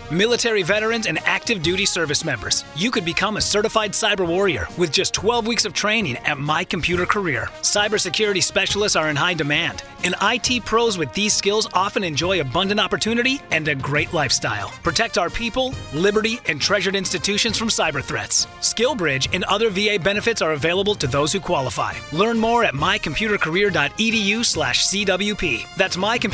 Military veterans and active duty service members, you could become a certified cyber warrior with just 12 weeks of training at My Computer Career. Cybersecurity specialists are in high demand, and IT pros with these skills often enjoy abundant opportunity and a great lifestyle. Protect our people, liberty, and treasured institutions from cyber threats. SkillBridge and other VA benefits are available to those who qualify. Learn more at mycomputercareer.edu/CWP. That's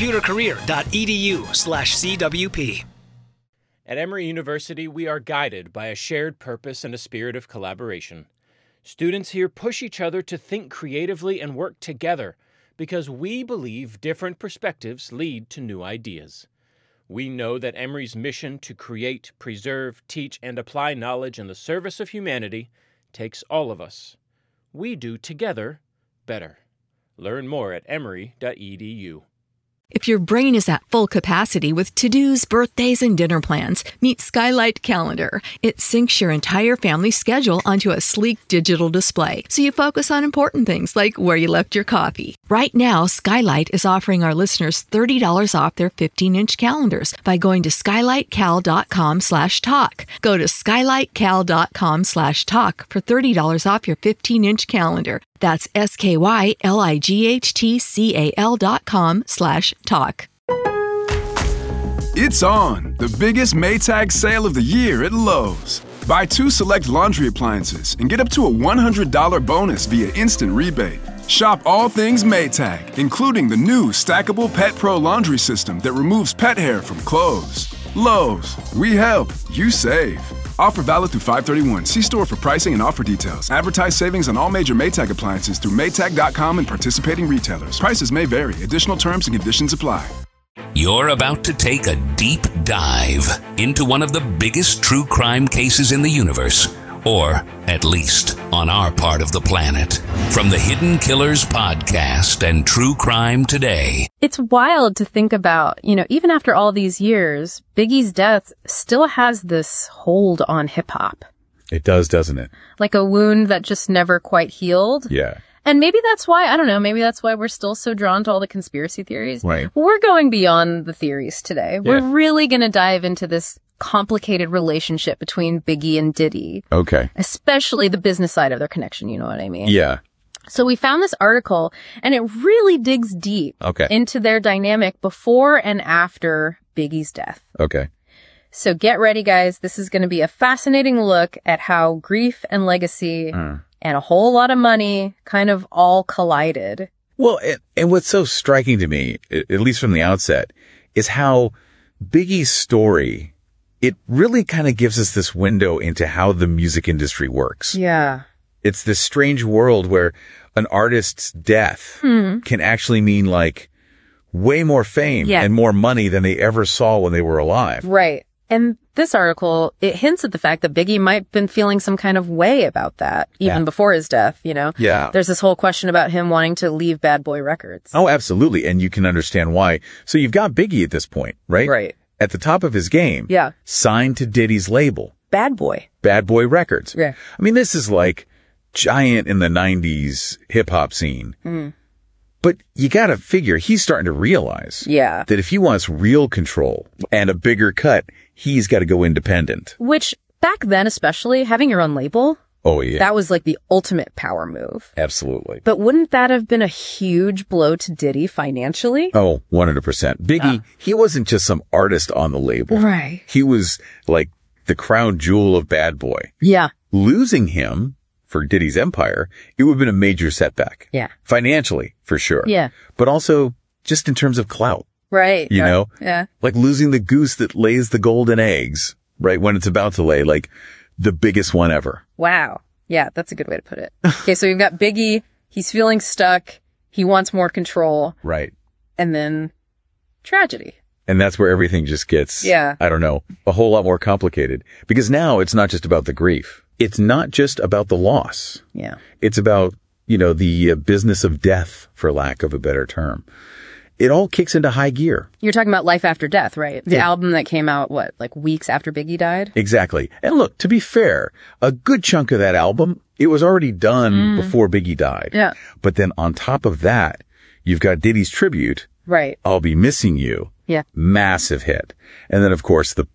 mycomputercareer.edu/CWP. At Emory University, we are guided by a shared purpose and a spirit of collaboration. Students here push each other to think creatively and work together because we believe different perspectives lead to new ideas. We know that Emory's mission to create, preserve, teach, and apply knowledge in the service of humanity takes all of us. We do together better. Learn more at emory.edu. If your brain is at full capacity with to-dos, birthdays, and dinner plans, meet Skylight Calendar. It syncs your entire family's schedule onto a sleek digital display, so you focus on important things like where you left your coffee. Right now, Skylight is offering our listeners $30 off their 15-inch calendars by going to skylightcal.com/talk. Go to skylightcal.com/talk for $30 off your 15-inch calendar. That's skylightcal.com/talk. It's on, the biggest Maytag sale of the year at Lowe's. Buy 2 select laundry appliances and get up to a $100 bonus via instant rebate. Shop all things Maytag, including the new stackable Pet Pro laundry system that removes pet hair from clothes. Lowe's, we help, you save. Offer valid through 5/31. See store for pricing and offer details. Advertise savings on all major Maytag appliances through Maytag.com and participating retailers. Prices may vary. Additional terms and conditions apply. You're about to take a deep dive into one of the biggest true crime cases in the universe, or at least on our part of the planet. From the Hidden Killers podcast and True Crime Today. It's wild to think about, even after all these years, Biggie's death still has this hold on hip hop. It does, doesn't it? Like a wound that just never quite healed. Yeah. And maybe that's why, I don't know, maybe that's why we're still so drawn to all the conspiracy theories. Right. We're going beyond the theories today. Yeah. We're really going to dive into this complicated relationship between Biggie and Diddy. Okay. Especially the business side of their connection, you know what I mean? Yeah. So we found this article, and it really digs deep into their dynamic before and after Biggie's death. Okay. So get ready, guys. This is going to be a fascinating look at how grief and legacy and a whole lot of money kind of all collided. Well, and what's so striking to me, at least from the outset, is how Biggie's story, it really kind of gives us this window into how the music industry works. Yeah. It's this strange world where an artist's death can actually mean like way more fame and more money than they ever saw when they were alive. Right. And this article, it hints at the fact that Biggie might have been feeling some kind of way about that, even before his death, Yeah. There's this whole question about him wanting to leave Bad Boy Records. Oh, absolutely. And you can understand why. So you've got Biggie at this point, right? Right. At the top of his game. Yeah. Signed to Diddy's label. Bad Boy Records. Yeah. I mean, this is like giant in the 90s hip-hop scene. But you got to figure he's starting to realize that if he wants real control and a bigger cut, he's got to go independent. Which, back then especially, having your own label, oh yeah, that was like the ultimate power move. Absolutely. But wouldn't that have been a huge blow to Diddy financially? Oh, 100%. Biggie, he wasn't just some artist on the label. Right. He was like the crown jewel of Bad Boy. Yeah. Losing him for Diddy's empire, it would have been a major setback. Yeah. Financially, for sure. Yeah. But also just in terms of clout. Right. You know? Yeah. Like losing the goose that lays the golden eggs, right? When it's about to lay, like the biggest one ever. Wow. Yeah, that's a good way to put it. Okay, so we've got Biggie. He's feeling stuck. He wants more control. Right. And then tragedy. And that's where everything just gets, I don't know, a whole lot more complicated. Because now it's not just about the grief. It's not just about the loss. Yeah. It's about, the business of death, for lack of a better term. It all kicks into high gear. You're talking about Life After Death, right? The album that came out, like weeks after Biggie died? Exactly. And look, to be fair, a good chunk of that album, it was already done before Biggie died. Yeah. But then on top of that, you've got Diddy's tribute. Right. I'll Be Missing You. Yeah. Massive hit. And then, of course, the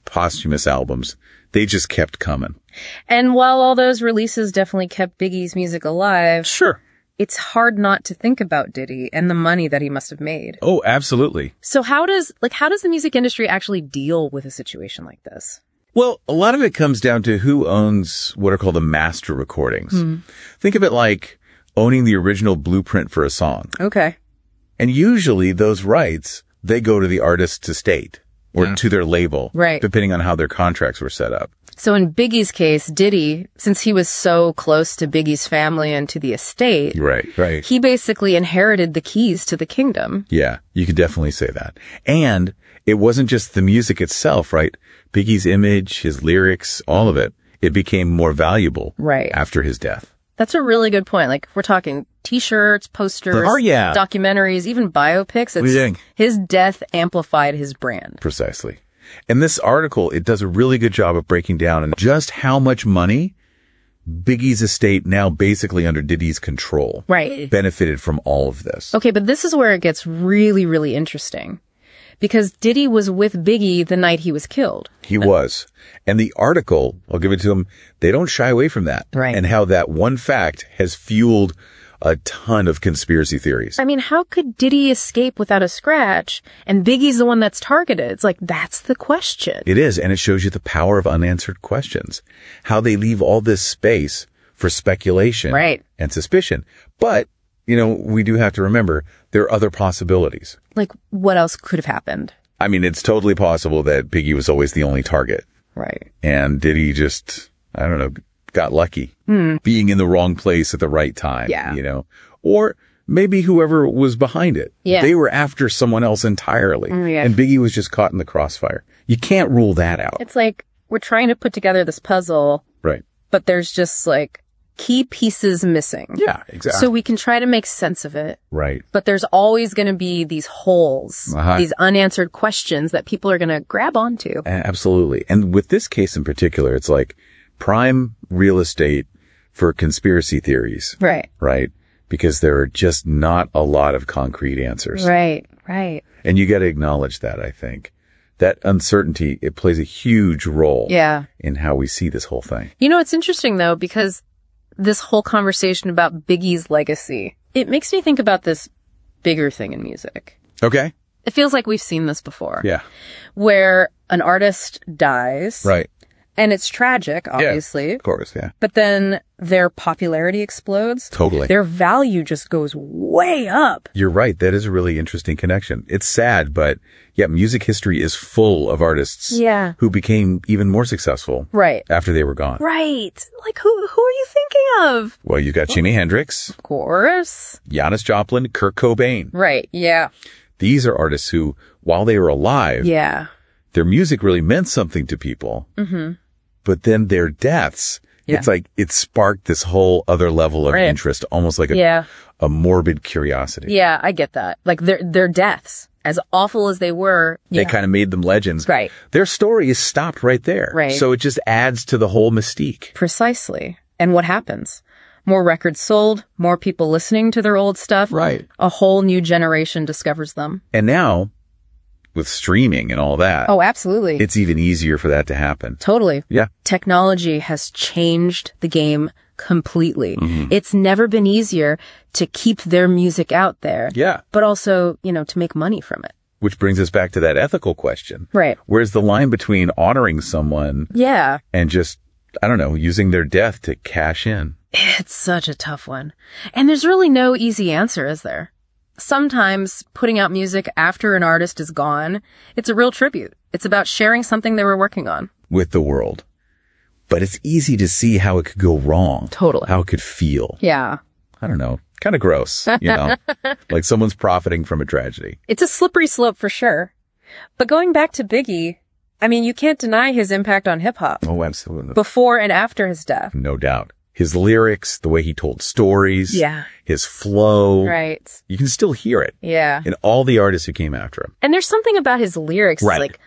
posthumous albums, they just kept coming. And while all those releases definitely kept Biggie's music alive, Sure. it's hard not to think about Diddy and the money that he must have made. Oh, absolutely. So how does the music industry actually deal with a situation like this? Well, a lot of it comes down to who owns what are called the master recordings. Think of it like owning the original blueprint for a song. Okay. And usually those rights, they go to the artist's estate or to their label, right, depending on how their contracts were set up. So in Biggie's case, Diddy, since he was so close to Biggie's family and to the estate, right, he basically inherited the keys to the kingdom. Yeah, you could definitely say that. And it wasn't just the music itself, right? Biggie's image, his lyrics, all of it, it became more valuable after his death. That's a really good point. Like, we're talking T-shirts, posters, documentaries, even biopics. His death amplified his brand. Precisely. And this article, it does a really good job of breaking down just how much money Biggie's estate, now basically under Diddy's control, benefited from all of this. Okay, but this is where it gets really, really interesting. Because Diddy was with Biggie the night he was killed. He was. And the article, I'll give it to him, they don't shy away from that. Right. And how that one fact has fueled a ton of conspiracy theories. I mean, how could Diddy escape without a scratch? And Biggie's the one that's targeted. It's like, that's the question. It is. And it shows you the power of unanswered questions. How they leave all this space for speculation and suspicion. But, you know, we do have to remember there are other possibilities. Like, what else could have happened? I mean, it's totally possible that Biggie was always the only target. Right. And Diddy just, I don't know, got lucky being in the wrong place at the right time. Yeah. You know, or maybe whoever was behind it, they were after someone else entirely. And Biggie was just caught in the crossfire. You can't rule that out. It's like, we're trying to put together this puzzle. Right. But there's just like key pieces missing. Yeah, exactly. So we can try to make sense of it. Right. But there's always going to be these holes, these unanswered questions that people are going to grab onto. Absolutely. And with this case in particular, it's like prime real estate for conspiracy theories. Right. Right. Because there are just not a lot of concrete answers. Right. Right. And you got to acknowledge that, I think. That uncertainty, it plays a huge role in how we see this whole thing. You know, it's interesting, though, because this whole conversation about Biggie's legacy, it makes me think about this bigger thing in music. Okay. It feels like we've seen this before. Yeah. Where an artist dies. Right. And it's tragic, obviously. Yeah, of course, yeah. But then their popularity explodes. Totally. Their value just goes way up. You're right. That is a really interesting connection. It's sad, but yeah, music history is full of artists who became even more successful after they were gone. Right. Like, who are you thinking of? Well, you've got Jimi Hendrix. Of course. Janis Joplin, Kurt Cobain. Right, yeah. These are artists who, while they were alive, their music really meant something to people. Mm-hmm. But then their deaths, it's like it sparked this whole other level of interest, almost like a morbid curiosity. Yeah, I get that. Like their deaths, as awful as they were. They kind of made them legends. Right. Their story is stopped right there. Right. So it just adds to the whole mystique. Precisely. And what happens? More records sold, more people listening to their old stuff. Right. A whole new generation discovers them. And now, with streaming and all that. Oh, absolutely. It's even easier for that to happen. Totally. Yeah. Technology has changed the game completely. Mm-hmm. It's never been easier to keep their music out there. Yeah. But also, you know, to make money from it. Which brings us back to that ethical question. Right. Where's the line between honoring someone and just, I don't know, using their death to cash in? It's such a tough one. And there's really no easy answer, is there? Sometimes putting out music after an artist is gone, it's a real tribute. It's about sharing something they were working on. With the world. But it's easy to see how it could go wrong. Totally. How it could feel. Yeah. I don't know. Kind of gross, you know? Like someone's profiting from a tragedy. It's a slippery slope for sure. But going back to Biggie, I mean, you can't deny his impact on hip hop. Oh, absolutely. Before and after his death. No doubt. His lyrics, the way he told stories, his flow. Right. You can still hear it. Yeah. In all the artists who came after him. And there's something about his lyrics, right. like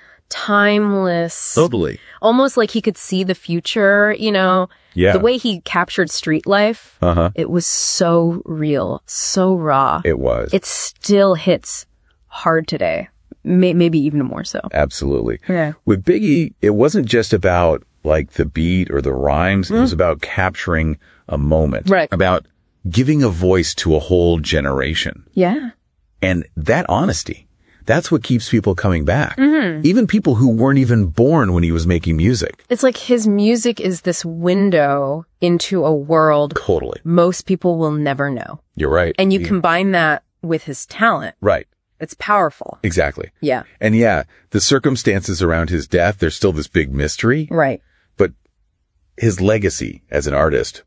timeless. Totally. Almost like he could see the future, you know. Yeah. The way he captured street life, it was so real, so raw. It was. It still hits hard today. maybe even more so. Absolutely. Yeah. With Biggie, it wasn't just about like the beat or the rhymes. It was about capturing a moment. Right. About giving a voice to a whole generation. Yeah. And that honesty, that's what keeps people coming back. Even people who weren't even born when he was making music. It's like his music is this window into a world Totally. most people will never know. You're right. And you combine that with his talent. Right. It's powerful. Exactly. Yeah. And yeah, the circumstances around his death, there's still this big mystery. Right. But his legacy as an artist,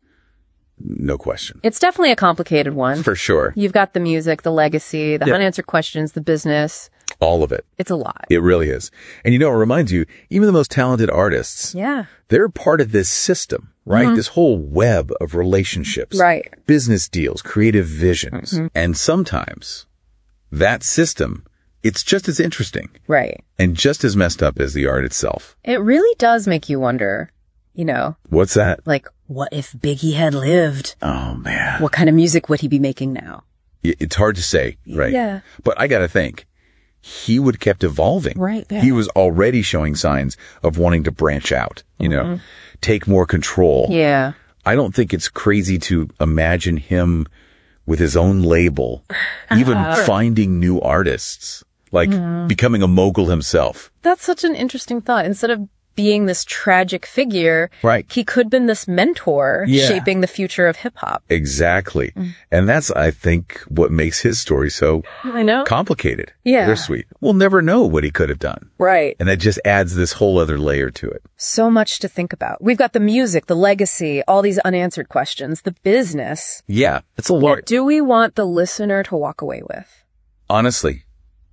no question. It's definitely a complicated one. For sure. You've got the music, the legacy, the unanswered questions, the business. All of it. It's a lot. It really is. And it reminds you, even the most talented artists, Yeah. they're part of this system, right? This whole web of relationships, Right. business deals, creative visions. And sometimes that system, it's just as interesting Right. and just as messed up as the art itself. It really does make you wonder, What's that? like, what if Biggie had lived? Oh, man. What kind of music would he be making now? It's hard to say, right? Yeah. But I got to think, he would kept evolving. Right, yeah. He was already showing signs of wanting to branch out, take more control. Yeah. I don't think it's crazy to imagine him with his own label, even finding new artists, like becoming a mogul himself. That's such an interesting thought. Instead of being this tragic figure, Right. he could have been this mentor Yeah. shaping the future of hip hop. Exactly. And that's, I think, what makes his story so I know. complicated. Yeah. Bittersweet. We'll never know what he could have done. Right. And that just adds this whole other layer to it. So much to think about. We've got the music, the legacy, all these unanswered questions, the business. Yeah. It's a lot. What do we want the listener to walk away with? Honestly,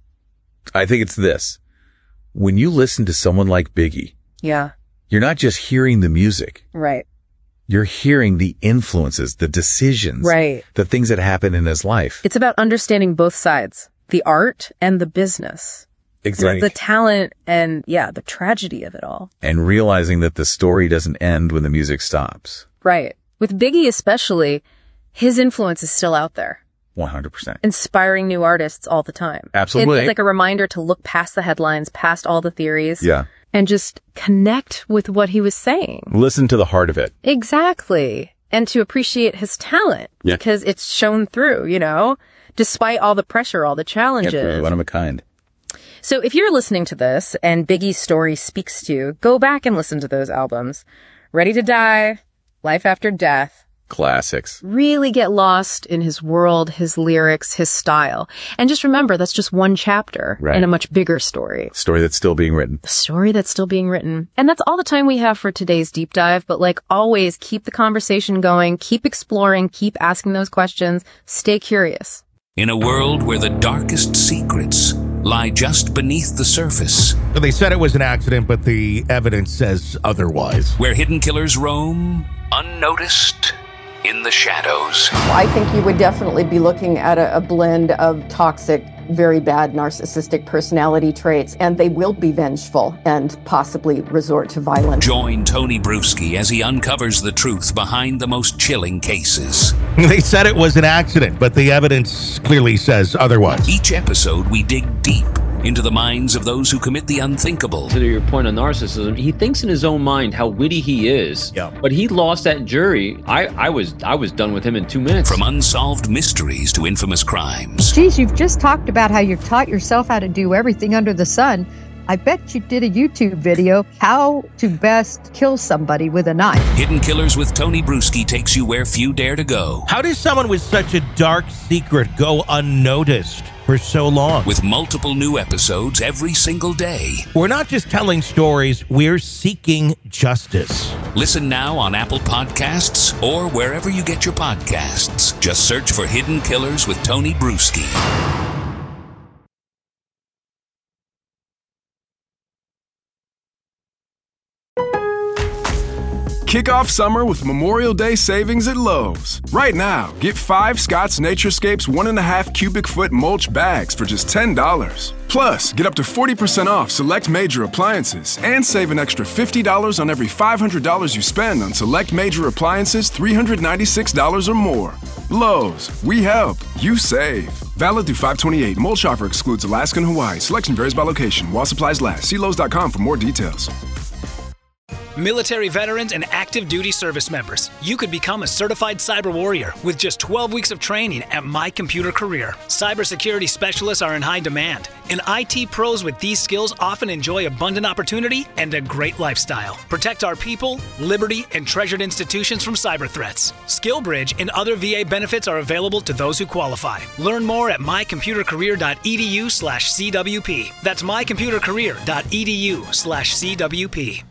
I think it's this. When you listen to someone like Biggie, Yeah. you're not just hearing the music. Right. You're hearing the influences, the decisions, Right. the things that happen in his life. It's about understanding both sides, the art and the business. Exactly. The talent and, the tragedy of it all. And realizing that the story doesn't end when the music stops. Right. With Biggie especially, his influence is still out there, 100%. inspiring new artists all the time. Absolutely. It's like a reminder to look past the headlines, past all the theories. Yeah. And just connect with what he was saying. Listen to the heart of it. Exactly. And to appreciate his talent. Yeah. Because it's shown through, despite all the pressure, all the challenges. Yeah, one of a kind. So if you're listening to this and Biggie's story speaks to you, go back and listen to those albums. Ready to Die, Life After Death. Classics. Really get lost in his world, his lyrics, his style. And just remember, that's just one chapter in a much bigger story. Story that's still being written. The story that's still being written. And that's all the time we have for today's deep dive. But like always, keep the conversation going, keep exploring, keep asking those questions, stay curious. In a world where the darkest secrets lie just beneath the surface, They said it was an accident, but the evidence says otherwise. where hidden killers roam unnoticed in the shadows. I think you would definitely be looking at a blend of toxic, very bad narcissistic personality traits, and they will be vengeful and possibly resort to violence. Join Tony Bruschi as he uncovers the truth behind the most chilling cases. They said it was an accident, but the evidence clearly says otherwise. Each episode, we dig deep into the minds of those who commit the unthinkable. To your point on narcissism, he thinks in his own mind how witty he is. Yeah. But he lost that jury. I was done with him in 2 minutes. From unsolved mysteries to infamous crimes. Geez, you've just talked about how you've taught yourself how to do everything under the sun. I bet you did a YouTube video, how to best kill somebody with a knife. Hidden Killers with Tony Bruschi takes you where few dare to go. How does someone with such a dark secret go unnoticed for so long? With multiple new episodes every single day. We're not just telling stories, we're seeking justice. Listen now on Apple Podcasts or wherever you get your podcasts. Just search for Hidden Killers with Tony Bruschi. Kick off summer with Memorial Day savings at Lowe's. Right now, get 5 Scott's Naturescapes 1.5 cubic foot mulch bags for just $10. Plus, get up to 40% off select major appliances and save an extra $50 on every $500 you spend on select major appliances $396 or more. Lowe's, we help, you save. Valid through 5/28. Mulch offer excludes Alaska and Hawaii. Selection varies by location. While supplies last. See Lowe's.com for more details. Military veterans and active duty service members, you could become a certified cyber warrior with just 12 weeks of training at My Computer Career. Cybersecurity specialists are in high demand, and IT pros with these skills often enjoy abundant opportunity and a great lifestyle. Protect our people, liberty, and treasured institutions from cyber threats. SkillBridge and other VA benefits are available to those who qualify. Learn more at mycomputercareer.edu/CWP. That's mycomputercareer.edu/CWP.